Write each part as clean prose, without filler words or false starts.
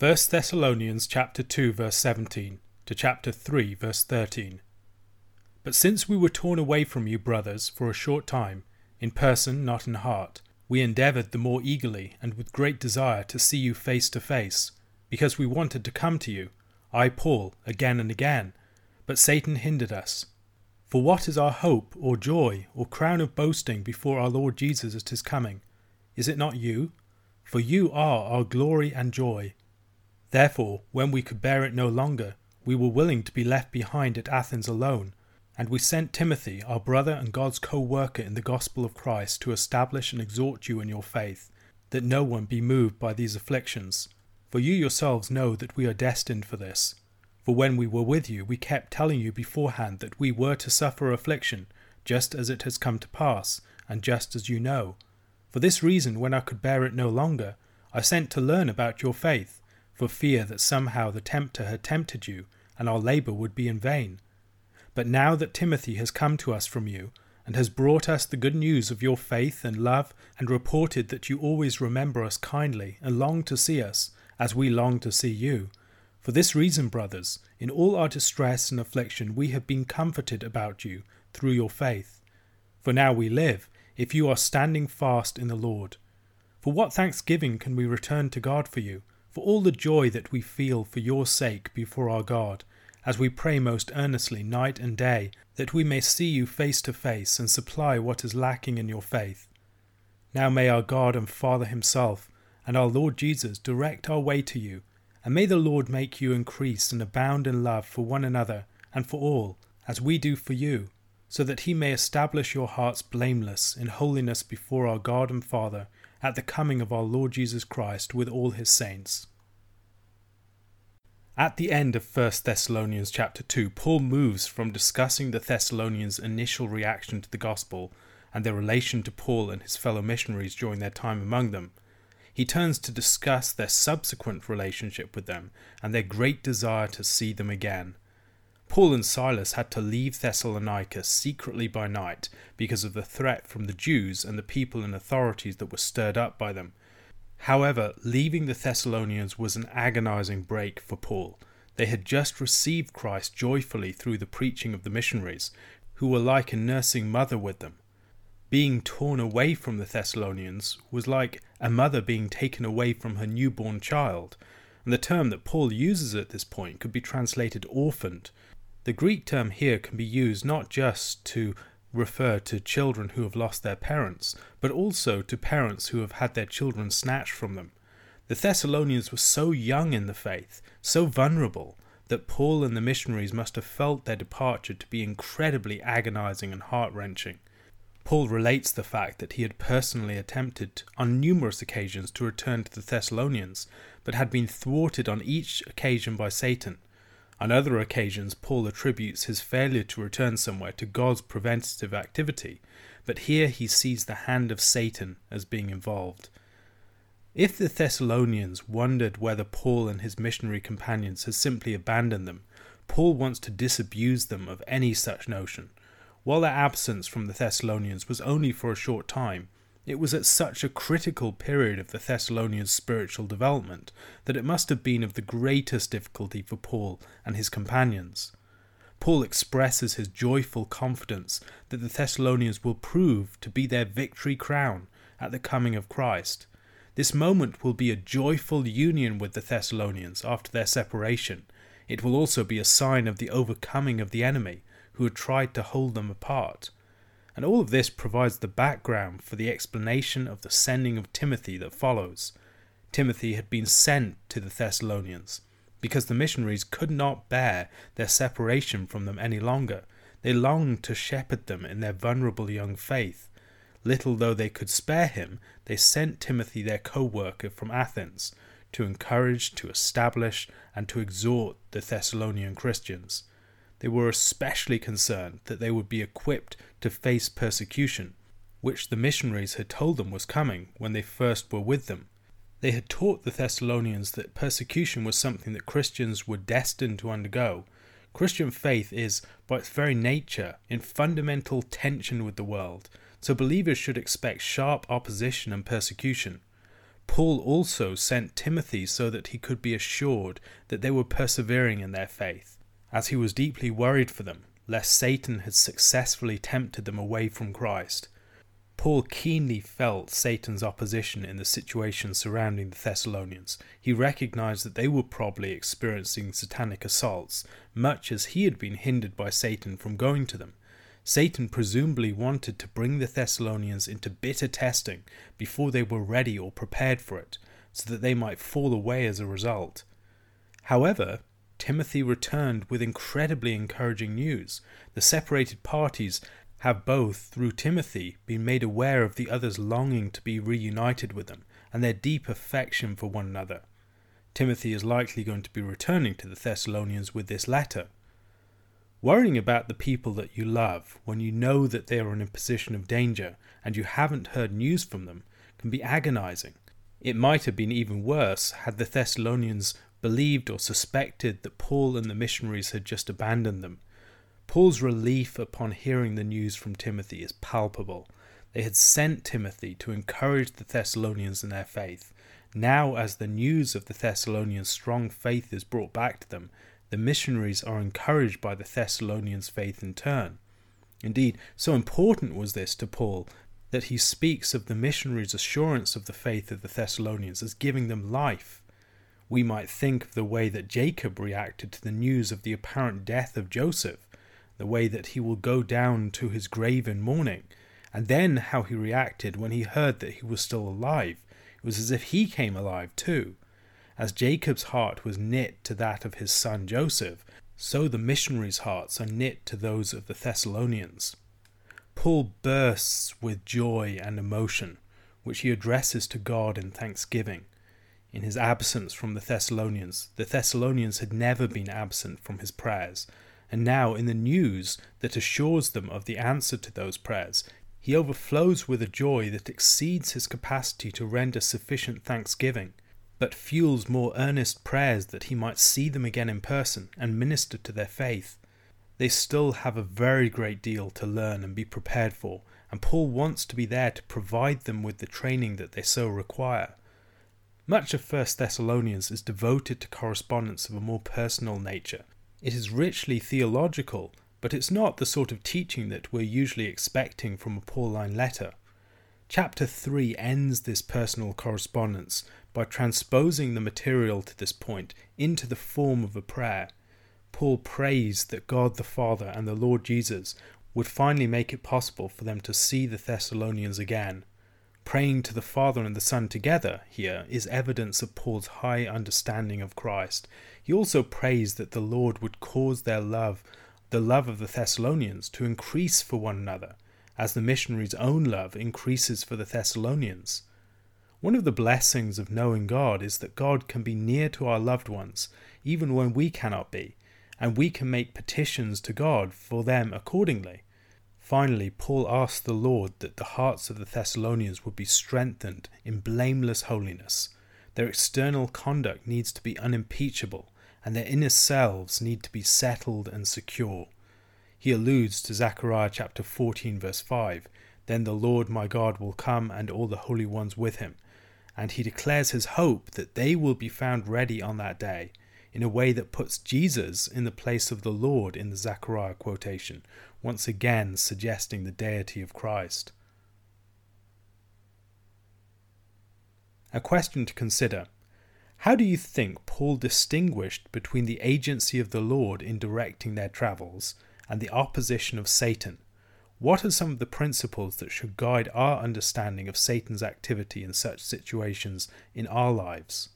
1 Thessalonians chapter 2 verse 17 to chapter 3 verse 13. But since we were torn away from you, brothers, for a short time, in person, not in heart, we endeavoured the more eagerly and with great desire to see you face to face, because we wanted to come to you, I, Paul, again and again, but Satan hindered us. For what is our hope, or joy, or crown of boasting before our Lord Jesus at his coming? Is it not you? For you are our glory and joy. Therefore, when we could bear it no longer, we were willing to be left behind at Athens alone, and we sent Timothy, our brother and God's co-worker in the gospel of Christ, to establish and exhort you in your faith, that no one be moved by these afflictions. For you yourselves know that we are destined for this. For when we were with you, we kept telling you beforehand that we were to suffer affliction, just as it has come to pass, and just as you know. For this reason, when I could bear it no longer, I sent to learn about your faith, for fear that somehow the tempter had tempted you, and our labour would be in vain. But now that Timothy has come to us from you, and has brought us the good news of your faith and love, and reported that you always remember us kindly, and long to see us, as we long to see you. For this reason, brothers, in all our distress and affliction we have been comforted about you through your faith. For now we live, if you are standing fast in the Lord. For what thanksgiving can we return to God for you, for all the joy that we feel for your sake before our God, as we pray most earnestly night and day, that we may see you face to face and supply what is lacking in your faith. Now may our God and Father himself, and our Lord Jesus direct our way to you, and may the Lord make you increase and abound in love for one another and for all, as we do for you, so that he may establish your hearts blameless in holiness before our God and Father, at the coming of our Lord Jesus Christ with all his saints. At the end of 1 Thessalonians chapter 2, Paul moves from discussing the Thessalonians' initial reaction to the gospel and their relation to Paul and his fellow missionaries during their time among them. He turns to discuss their subsequent relationship with them and their great desire to see them again. Paul and Silas had to leave Thessalonica secretly by night because of the threat from the Jews and the people and authorities that were stirred up by them. However, leaving the Thessalonians was an agonizing break for Paul. They had just received Christ joyfully through the preaching of the missionaries, who were like a nursing mother with them. Being torn away from the Thessalonians was like a mother being taken away from her newborn child, and the term that Paul uses at this point could be translated orphaned. The Greek term here can be used not just to refer to children who have lost their parents, but also to parents who have had their children snatched from them. The Thessalonians were so young in the faith, so vulnerable, that Paul and the missionaries must have felt their departure to be incredibly agonizing and heart-wrenching. Paul relates the fact that he had personally attempted on numerous occasions to return to the Thessalonians, but had been thwarted on each occasion by Satan. On other occasions, Paul attributes his failure to return somewhere to God's preventative activity, but here he sees the hand of Satan as being involved. If the Thessalonians wondered whether Paul and his missionary companions had simply abandoned them, Paul wants to disabuse them of any such notion. While their absence from the Thessalonians was only for a short time, it was at such a critical period of the Thessalonians' spiritual development that it must have been of the greatest difficulty for Paul and his companions. Paul expresses his joyful confidence that the Thessalonians will prove to be their victory crown at the coming of Christ. This moment will be a joyful union with the Thessalonians after their separation. It will also be a sign of the overcoming of the enemy who had tried to hold them apart. And all of this provides the background for the explanation of the sending of Timothy that follows. Timothy had been sent to the Thessalonians because the missionaries could not bear their separation from them any longer. They longed to shepherd them in their vulnerable young faith. Little though they could spare him, they sent Timothy, their co-worker from Athens, to encourage, to establish, and to exhort the Thessalonian Christians. They were especially concerned that they would be equipped to face persecution, which the missionaries had told them was coming when they first were with them. They had taught the Thessalonians that persecution was something that Christians were destined to undergo. Christian faith is, by its very nature, in fundamental tension with the world, so believers should expect sharp opposition and persecution. Paul also sent Timothy so that he could be assured that they were persevering in their faith, as he was deeply worried for them, lest Satan had successfully tempted them away from Christ. Paul keenly felt Satan's opposition in the situation surrounding the Thessalonians. He recognized that they were probably experiencing satanic assaults, much as he had been hindered by Satan from going to them. Satan presumably wanted to bring the Thessalonians into bitter testing before they were ready or prepared for it, so that they might fall away as a result. However, Timothy returned with incredibly encouraging news. The separated parties have both, through Timothy, been made aware of the other's longing to be reunited with them and their deep affection for one another. Timothy is likely going to be returning to the Thessalonians with this letter. Worrying about the people that you love when you know that they are in a position of danger and you haven't heard news from them can be agonizing. It might have been even worse had the Thessalonians believed or suspected that Paul and the missionaries had just abandoned them. Paul's relief upon hearing the news from Timothy is palpable. They had sent Timothy to encourage the Thessalonians in their faith. Now, as the news of the Thessalonians' strong faith is brought back to them, the missionaries are encouraged by the Thessalonians' faith in turn. Indeed, so important was this to Paul that he speaks of the missionaries' assurance of the faith of the Thessalonians as giving them life. We might think of the way that Jacob reacted to the news of the apparent death of Joseph, the way that he will go down to his grave in mourning, and then how he reacted when he heard that he was still alive. It was as if he came alive too. As Jacob's heart was knit to that of his son Joseph, so the missionaries' hearts are knit to those of the Thessalonians. Paul bursts with joy and emotion, which he addresses to God in thanksgiving. In his absence from the Thessalonians had never been absent from his prayers, and now in the news that assures them of the answer to those prayers, he overflows with a joy that exceeds his capacity to render sufficient thanksgiving, but fuels more earnest prayers that he might see them again in person and minister to their faith. They still have a very great deal to learn and be prepared for, and Paul wants to be there to provide them with the training that they so require. Much of 1 Thessalonians is devoted to correspondence of a more personal nature. It is richly theological, but it's not the sort of teaching that we're usually expecting from a Pauline letter. Chapter 3 ends this personal correspondence by transposing the material to this point into the form of a prayer. Paul prays that God the Father and the Lord Jesus would finally make it possible for them to see the Thessalonians again. Praying to the Father and the Son together here is evidence of Paul's high understanding of Christ. He also prays that the Lord would cause their love, the love of the Thessalonians, to increase for one another, as the missionaries' own love increases for the Thessalonians. One of the blessings of knowing God is that God can be near to our loved ones, even when we cannot be, and we can make petitions to God for them accordingly. Finally, Paul asks the Lord that the hearts of the Thessalonians would be strengthened in blameless holiness. Their external conduct needs to be unimpeachable, and their inner selves need to be settled and secure. He alludes to Zechariah chapter 14 verse 5, "Then the Lord my God will come and all the holy ones with him," and he declares his hope that they will be found ready on that day, in a way that puts Jesus in the place of the Lord in the Zechariah quotation, once again suggesting the deity of Christ. A question to consider. How do you think Paul distinguished between the agency of the Lord in directing their travels and the opposition of Satan? What are some of the principles that should guide our understanding of Satan's activity in such situations in our lives?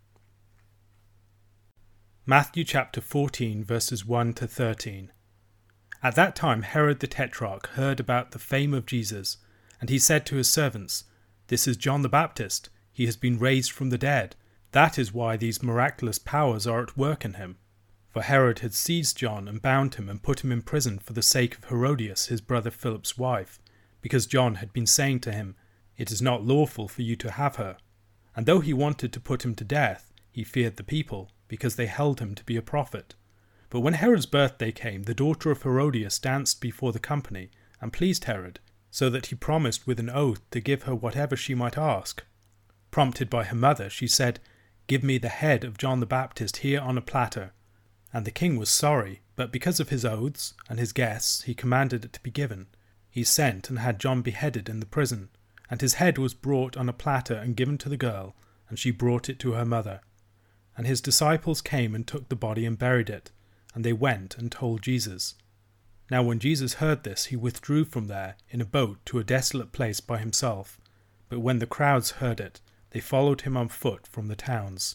Matthew chapter 14 verses 1 to 13. At that time Herod the Tetrarch heard about the fame of Jesus, and he said to his servants, "This is John the Baptist. He has been raised from the dead. That is why these miraculous powers are at work in him." For Herod had seized John and bound him and put him in prison for the sake of Herodias, his brother Philip's wife, because John had been saying to him, "It is not lawful for you to have her." And though he wanted to put him to death, he feared the people, because they held him to be a prophet. But when Herod's birthday came, the daughter of Herodias danced before the company, and pleased Herod, so that he promised with an oath to give her whatever she might ask. Prompted by her mother, she said, "Give me the head of John the Baptist here on a platter." And the king was sorry, but because of his oaths and his guests, he commanded it to be given. He sent and had John beheaded in the prison, and his head was brought on a platter and given to the girl, and she brought it to her mother. And his disciples came and took the body and buried it, and they went and told Jesus. Now when Jesus heard this, he withdrew from there in a boat to a desolate place by himself. But when the crowds heard it, they followed him on foot from the towns.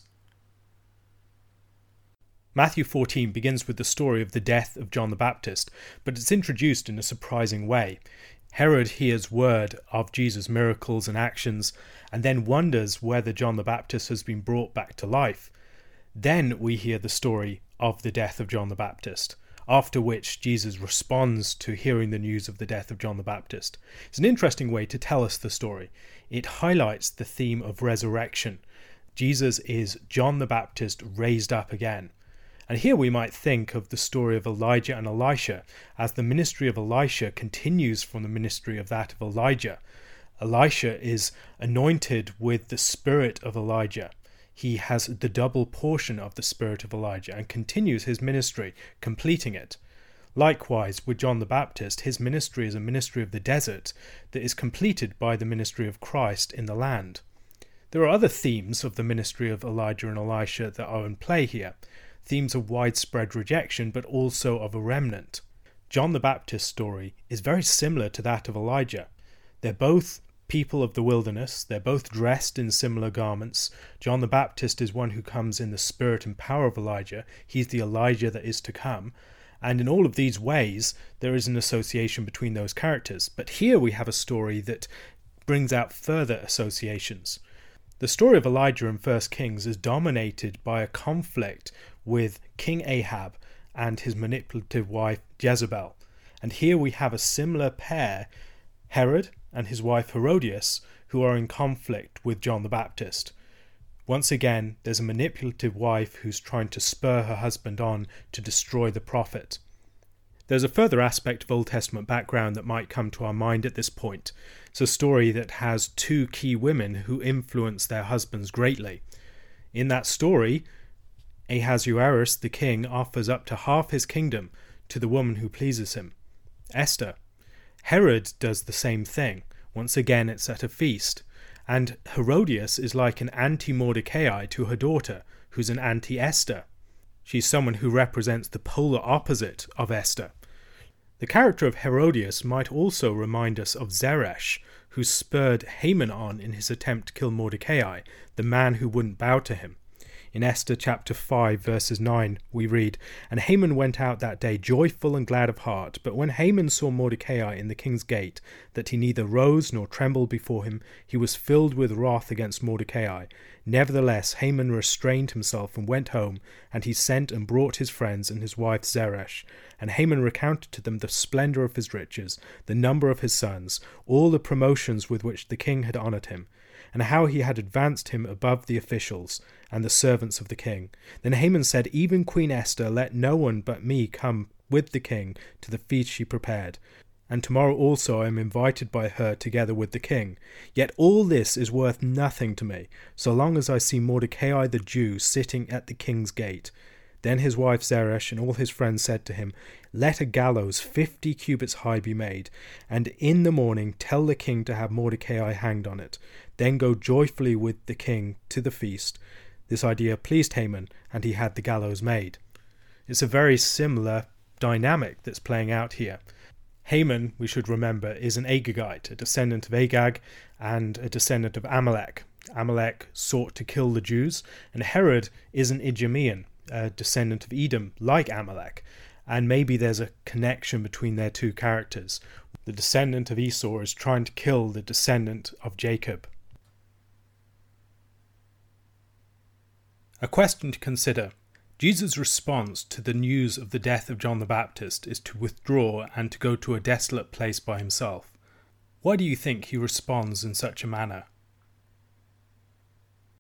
Matthew 14 begins with the story of the death of John the Baptist, but it's introduced in a surprising way. Herod hears word of Jesus' miracles and actions, and then wonders whether John the Baptist has been brought back to life. Then we hear the story of the death of John the Baptist, after which Jesus responds to hearing the news of the death of John the Baptist. It's an interesting way to tell us the story. It highlights the theme of resurrection. Jesus is John the Baptist raised up again. And here we might think of the story of Elijah and Elisha, as the ministry of Elisha continues from the ministry of that of Elijah. Elisha is anointed with the spirit of Elijah. He has the double portion of the spirit of Elijah and continues his ministry, completing it. Likewise, with John the Baptist, his ministry is a ministry of the desert that is completed by the ministry of Christ in the land. There are other themes of the ministry of Elijah and Elisha that are in play here. Themes of widespread rejection, but also of a remnant. John the Baptist's story is very similar to that of Elijah. They're both people of the wilderness. They're both dressed in similar garments. John the Baptist is one who comes in the spirit and power of Elijah. He's the Elijah that is to come. And in all of these ways, there is an association between those characters. But here we have a story that brings out further associations. The story of Elijah in 1 Kings is dominated by a conflict with King Ahab and his manipulative wife Jezebel. And here we have a similar pair, Herod and his wife Herodias, who are in conflict with John the Baptist. Once again, there's a manipulative wife who's trying to spur her husband on to destroy the prophet. There's a further aspect of Old Testament background that might come to our mind at this point. It's a story that has two key women who influence their husbands greatly. In that story, Ahasuerus, the king, offers up to half his kingdom to the woman who pleases him, Esther. Herod does the same thing. Once again, it's at a feast. And Herodias is like an anti-Mordecai to her daughter, who's an anti-Esther. She's someone who represents the polar opposite of Esther. The character of Herodias might also remind us of Zeresh, who spurred Haman on in his attempt to kill Mordecai, the man who wouldn't bow to him. In Esther chapter 5 verses 9 we read, "And Haman went out that day joyful and glad of heart. But when Haman saw Mordecai in the king's gate, that he neither rose nor trembled before him, he was filled with wrath against Mordecai. Nevertheless Haman restrained himself and went home, and he sent and brought his friends and his wife Zeresh. And Haman recounted to them the splendor of his riches, the number of his sons, all the promotions with which the king had honored him, and how he had advanced him above the officials and the servants of the king. Then Haman said, Even Queen Esther, let no one but me come with the king to the feast she prepared. And tomorrow also I am invited by her together with the king. Yet all this is worth nothing to me, so long as I see Mordecai the Jew sitting at the king's gate. Then his wife Zeresh and all his friends said to him, Let a gallows 50 cubits high be made, and in the morning tell the king to have Mordecai hanged on it. Then go joyfully with the king to the feast. This idea pleased Haman, and he had the gallows made." It's a very similar dynamic that's playing out here. Haman, we should remember, is an Agagite, a descendant of Agag and a descendant of Amalek. Amalek sought to kill the Jews, and Herod is an Idumean, a descendant of Edom, like Amalek. And maybe there's a connection between their two characters. The descendant of Esau is trying to kill the descendant of Jacob. A question to consider. Jesus' response to the news of the death of John the Baptist is to withdraw and to go to a desolate place by himself. Why do you think he responds in such a manner?